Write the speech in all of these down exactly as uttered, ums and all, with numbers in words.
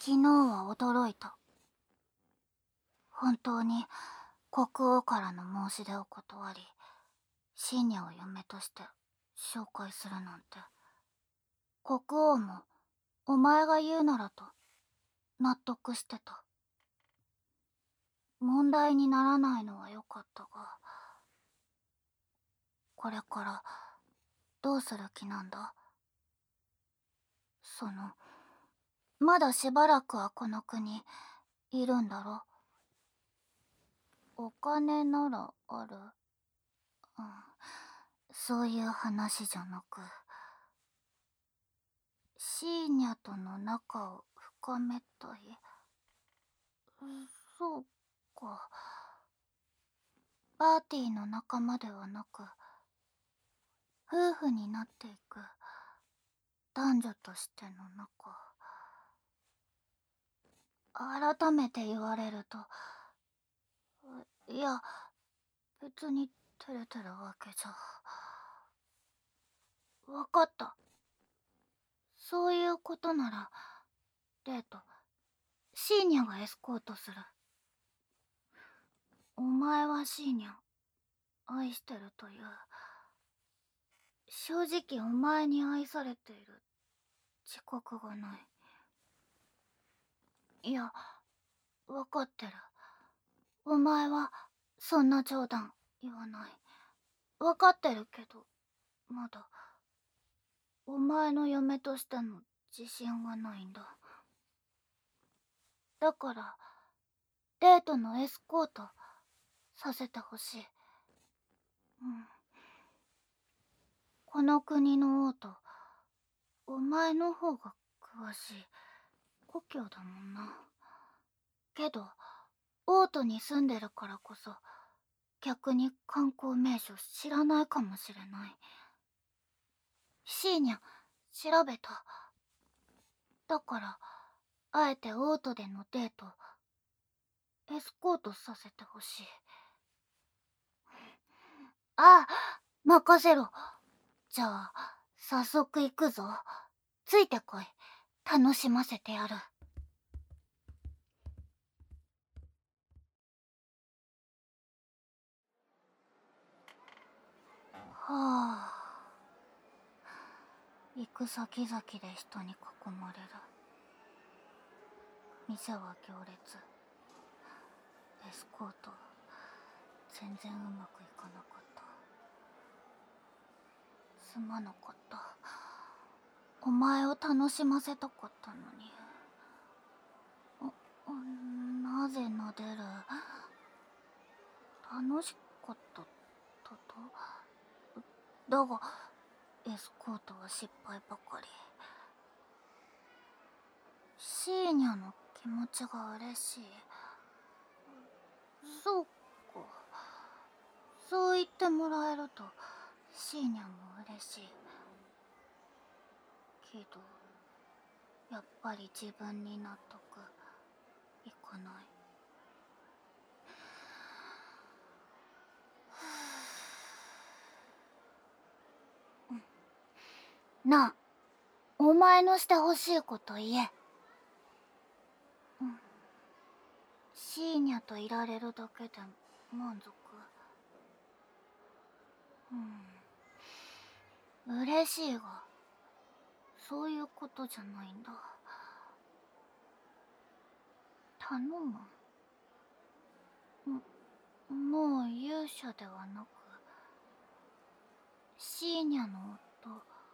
昨日は驚いた。本当に国王からの申し出を断り、シーニャを嫁として紹介するなんて。国王もお前が言うならと納得してた。問題にならないのはよかったが、これからどうする気なんだ？その、まだしばらくはこの国いるんだろ？お金ならある？うん、そういう話じゃなく、シーニャとの仲を深めたい。そうか。パーティーの仲間ではなく、夫婦になっていく男女としての仲。改めて言われると、いや、別に照れてるわけじゃ。わかった。そういうことなら、デート、シーニャがエスコートする。お前はシーニャ、愛してるという。正直お前に愛されている自覚がない。いや、わかってる。お前はそんな冗談言わない。わかってるけど、まだ、お前の嫁としての自信がないんだ。だから、デートのエスコートさせてほしい。うん。この国の王と、お前の方が詳しい故郷だもんな。けど、王都に住んでるからこそ、逆に観光名所知らないかもしれない。シーニャ、調べた。だから、あえて王都でのデート、エスコートさせてほしい。ああ、任せろ。じゃあ、早速行くぞ。ついてこい。楽しませてやる。はあ。行く先々で人に囲まれる。店は行列。エスコート、全然うまくいかなかった。すまなかった。お前を楽しませたかったのに。なぜ撫でる？楽しかったととだが、エスコートは失敗ばかり。シーニャの気持ちが嬉しい。そうか。そう言ってもらえると、シーニャも嬉しい。けど、やっぱり自分に納得いかない。なあ、お前のしてほしいこと言え。うん。シーニャといられるだけで満足。うん。嬉しいが、そういうことじゃないんだ。頼む。もう勇者ではなく、シーニャの夫、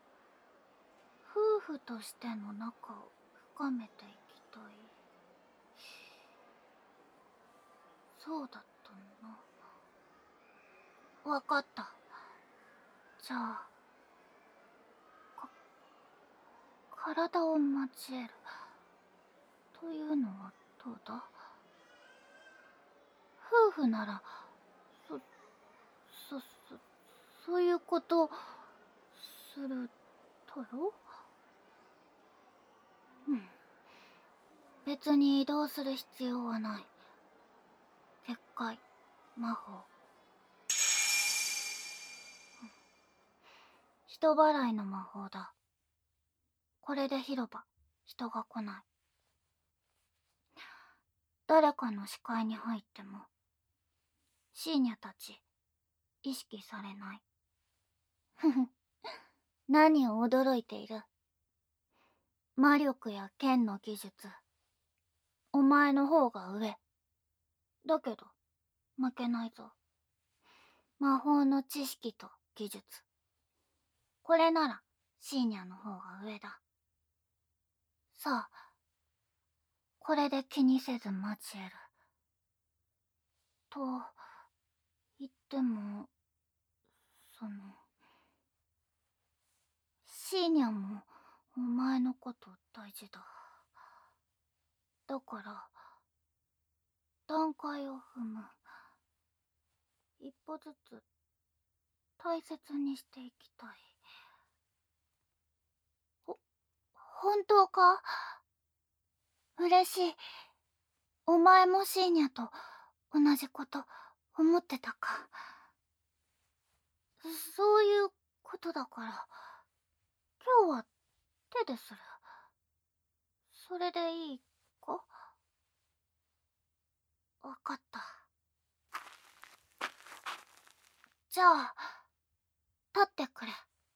夫婦としての仲を深めていきたい。そうだったな。わかった。じゃあ、か、体を交える。というのはどうだ？夫婦なら、そ、そ、そ、そういうことするだろ？うん。別に移動する必要はない。結界、魔法。人払いの魔法だ。これで広場、人が来ない。 誰かの視界に入ってもシーニャたち意識されない。ふふ、何を驚いている。魔力や剣の技術、お前の方が上。だけど負けないぞ。魔法の知識と技術、これならシーニャの方が上だ。さあ、これで気にせず待ち得る。と言っても、そのシーニャもお前のこと大事だ。だから段階を踏む。一歩ずつ大切にしていきたい。ほ、本当か？嬉しい。お前もシーニャと同じこと思ってたか。そういうことだから、今日は手でする。それでいいか？わかった。じゃあ、立ってくれ。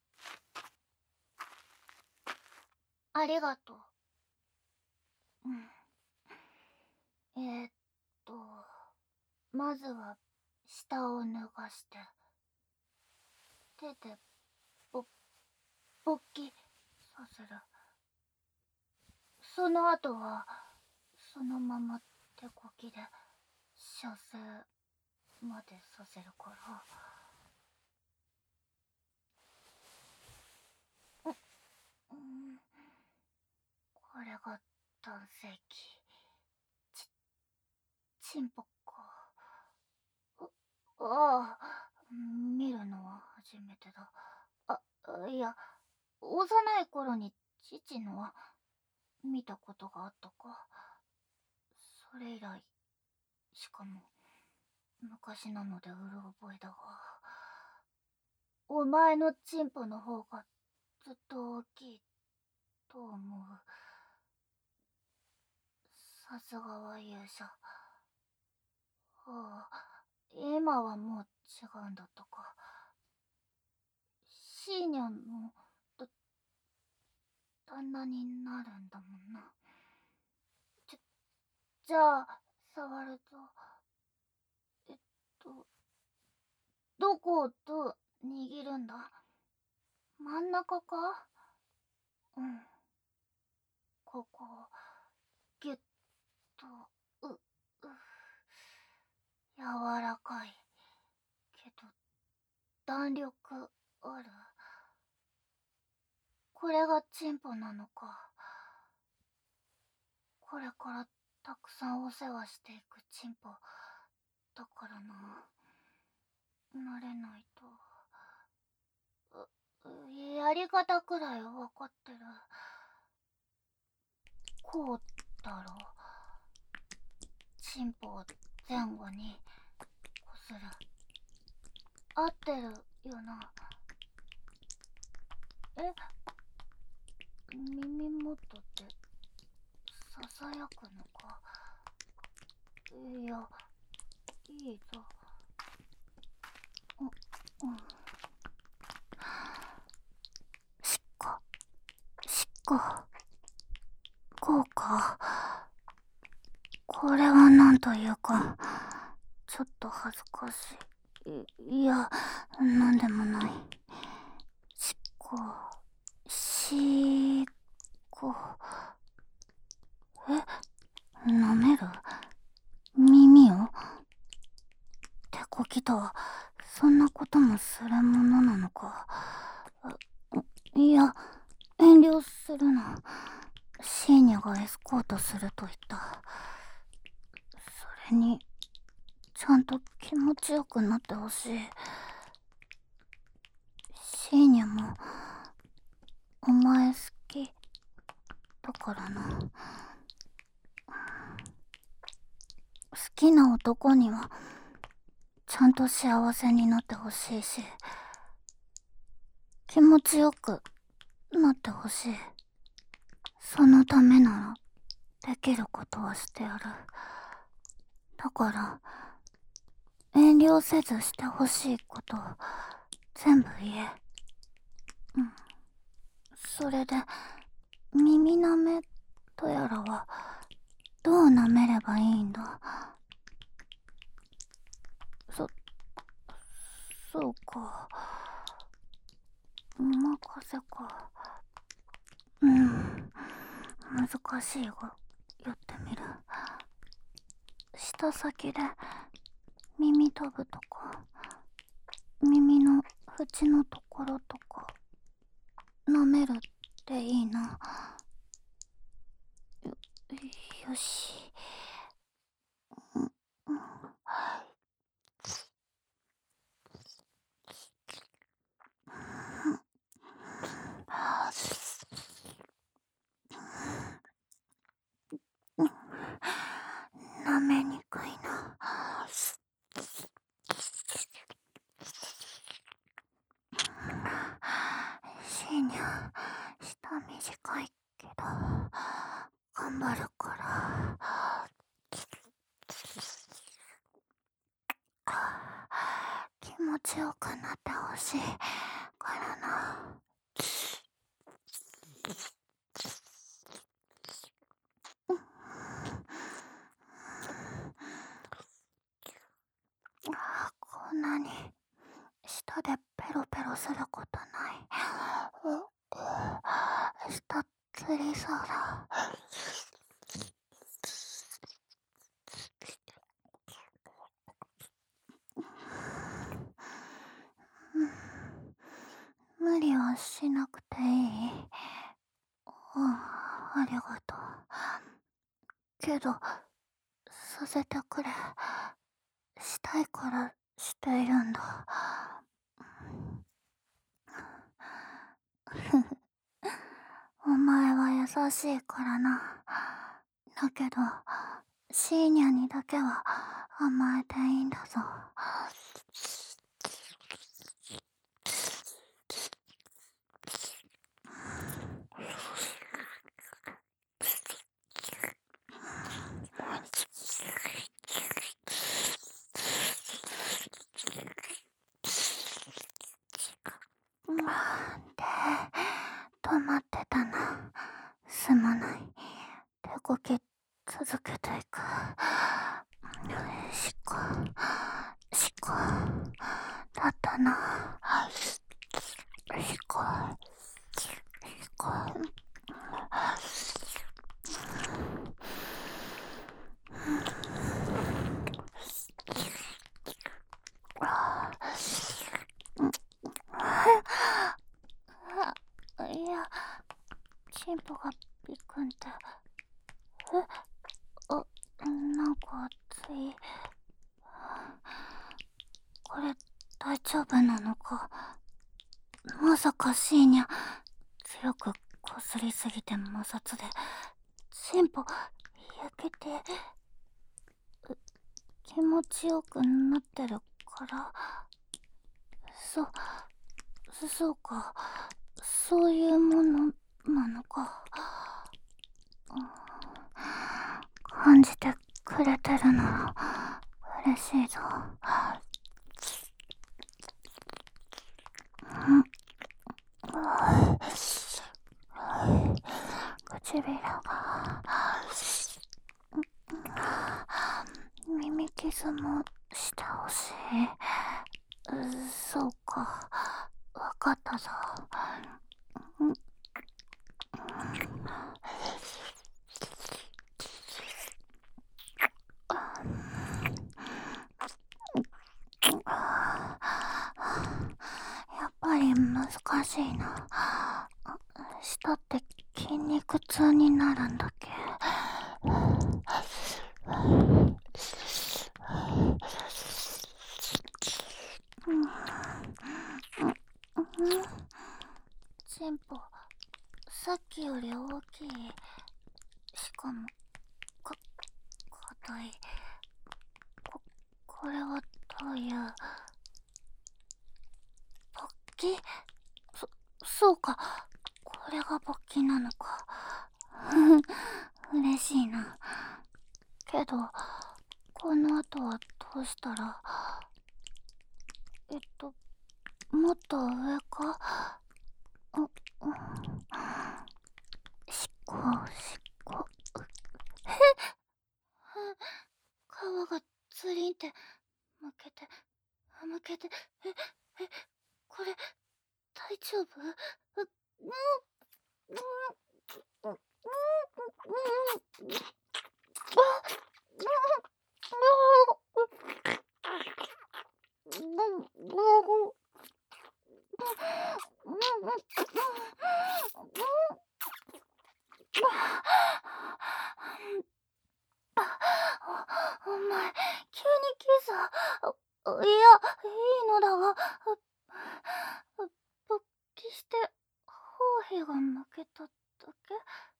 ありがとう。うん。えー、っと、まずは下を脱がして、手でぼ、勃起させる。その後は、そのまま手こきで射精までさせるから。う、うん、これが男性器。ち、チンポか。ああ、見るのは初めてだ。あ、いや、幼い頃に父のは見たことがあったか。それ以来、しかも昔なのでうる覚えだが、お前のチンポの方がずっと大きいと思う。さすがは勇者。はあ、今はもう違うんだったか。シーニャンのだ旦那になるんだもんな。じゃ、じゃあ触ると、えっとどこをどう握るんだ？真ん中か？うん、ここをギュッと。う、う、柔らかいけど弾力ある。これがチンポなのか。これからたくさんお世話していくチンポだからな。慣れないと。う、やり方くらいわかってる。こうだろ。チンポを前後にこする。合ってるよな。え、耳元でささやくのか。いや、いいぞ。う、うん。しっか、しっか。こうか。これはなんというか、ちょっと恥ずかしい。いや、なんでもない。しっこ、しっこ。え、舐める？耳を？手こきとは、そんなこともするものなのか。いや、遠慮するな。シーニャがエスコートすると言った。それに、ちゃんと気持ちよくなってほしい。シーニャもお前好きだからな。好きな男にはちゃんと幸せになってほしいし、気持ちよくなってほしい。そのためならできることはしてやる。 だから遠慮せずしてほしいこと全部言え。うん。それで耳舐めとやらはどう舐めればいいんだ。そそうか、お任せか。うん、難しいがやってみる。舌先で耳たぶとか耳の縁のところとか舐めるっていいな。よ、よし。うんうん、舐めにくいな。シーニャ、舌短いけど頑張るから。気持ちよくなってほしいからな。こんなに舌でペロペロすることない。舌つりそうだ。無理はしなくていい。あ、ありがとう。けどさせてくれ。したいからしているんだ。お前は優しいからな。だけどシーニャにだけは甘えていいんだぞ。で、止まってたな。すまない。手こき続けていく。しこ、しこ、だったな。しこ、しこ。いや、チンポがビクンって。え、あ、なんか熱い。これ大丈夫なのか。まさかシーニャ強くこすりすぎて摩擦でチンポ焼けて気持ちよくなってるから。そ、そうか、そういうものなのか。感じてくれてるなら嬉しいぞ。唇が耳傷もしてほしい。そうか、わかったぞ。やっぱり難しいな。舌って筋肉痛になるんだっけ。チンポ、さっきより大きい。しかもか硬い。ここれはどういう勃起。そそうか、これが勃起なのか。嬉しいな。けどこの後はどうしたら。えっともっと上か。う、うしっこしっこ。へっ、皮がツリンってむけてむけて。ええこれ大丈夫？う、うんうんうんうんうん。お、お前、急にキス。いや、いいのだが、勃起して包皮が抜けただけ？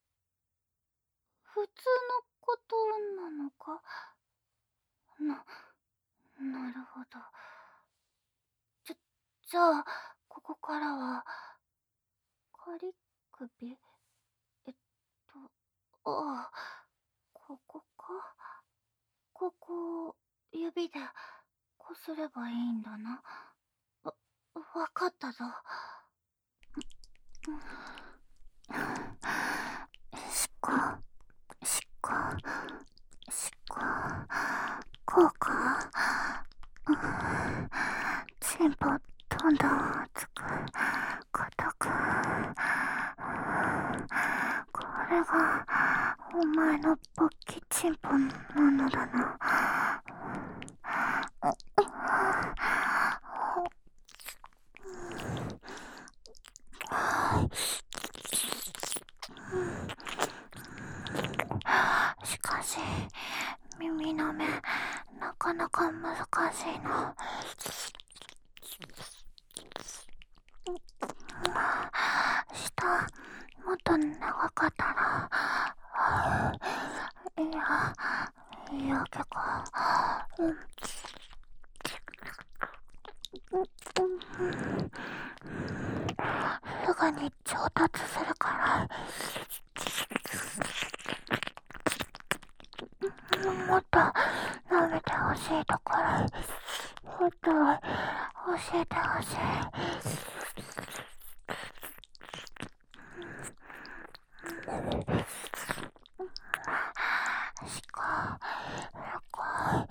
普通のことなのか？な、なるほど。じゃ、じゃあ、ここからは、仮首？えっと、ああ、ここか？ここを指でこすればいいんだな。わ、わかったぞ。しっこ、しっこ、しっこ、こうか。チンポどんどん熱く硬く。これがお前の勃起チンポなのだな。しかし耳の目なかなか難しいな。下もっと長かったら。いやいや結構、うん、すぐに上達するから。もっと舐めてほしいところ、もっと教えてほしい。しか、しか、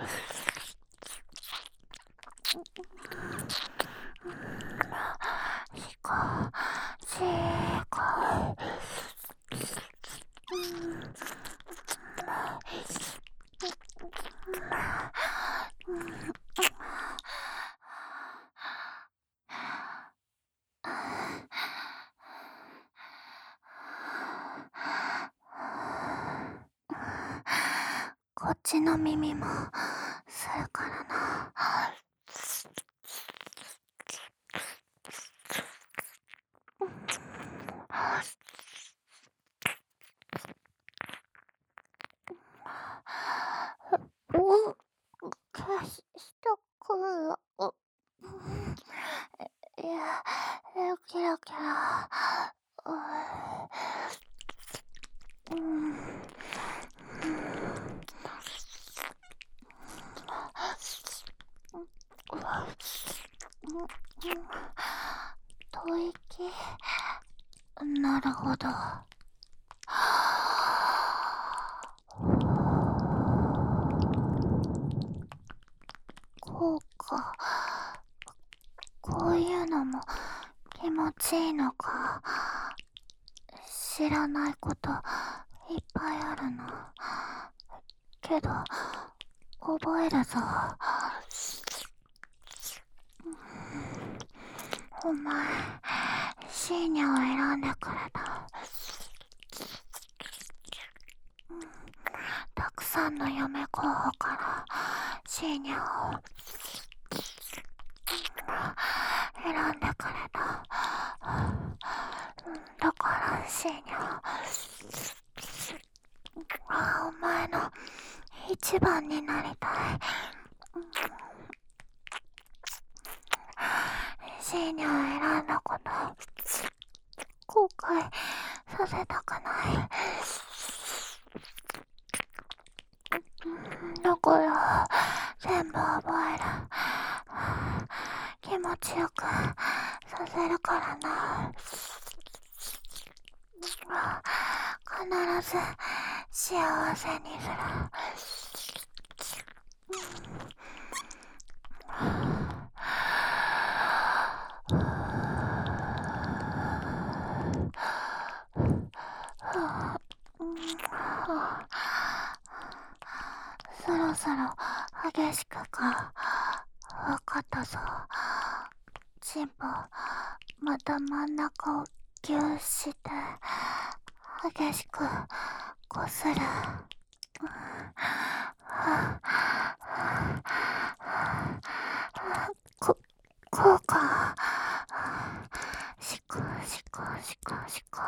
しか、しか、こっちの耳もするからな。お、消してくるよ。いや、キラキラ。うん。吐息。なるほど。こうか。こういうのも気持ちいいのか。知らないこといっぱいあるな。けど覚えるぞ。お前、シーニャを選んでくれた。たくさんの嫁候補からシーニャを選んでくれた。だからシーニャ、お前の一番になりたい。シーニャを選んだこと後悔させたくない。だかこれを全部覚える。気持ちよくさせるからな。必ず幸せにする。そろそろ激しくか。わかったぞ。チンポ、また真ん中をギューして激しくこする。こ、こうか。しこしこしこしこ。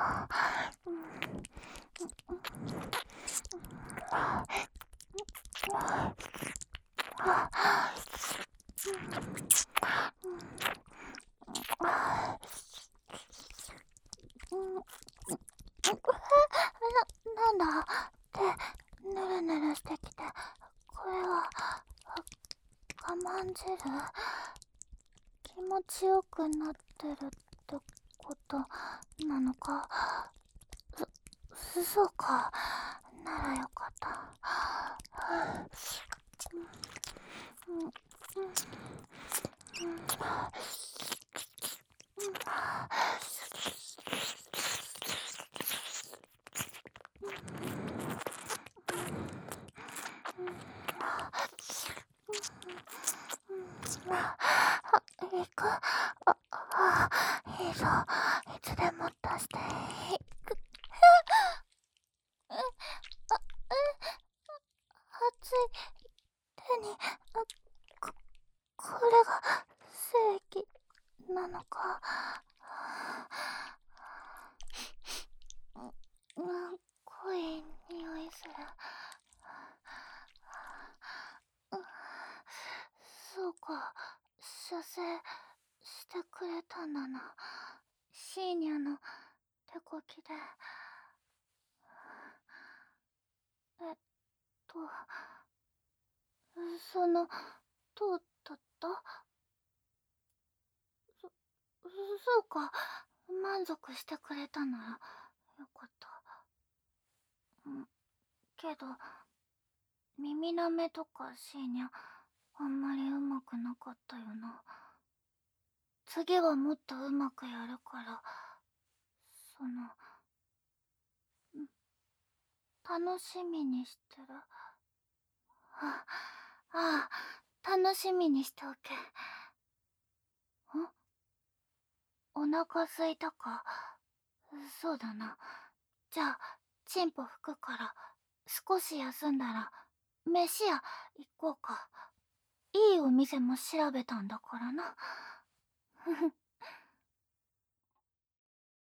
な、なんだってぬるぬるしてきて、これは我慢汁？気持ちよくなってるってことなのか。そ、そうか。ならよかった。うんうん行く。あ、あ、いいぞ。いつでも出していい。あ、熱い手に、こ、これが正義なのか。うん、濃い匂いする。そうか、射精してくれたんだな。シーニャの手こきで。えっと、その、どうだった？そ、そうか、満足してくれたならよかった。うん、けど、耳なめとかシーニャ、あんまりうまくなかったよな。次はもっとうまくやるから、その、楽しみにしてる。ああ、楽しみにしておけ。ん？お腹すいたか？そうだな。じゃあ、チンポ吹くから、少し休んだら、飯屋行こうか。いいお店も調べたんだからな。ふふ。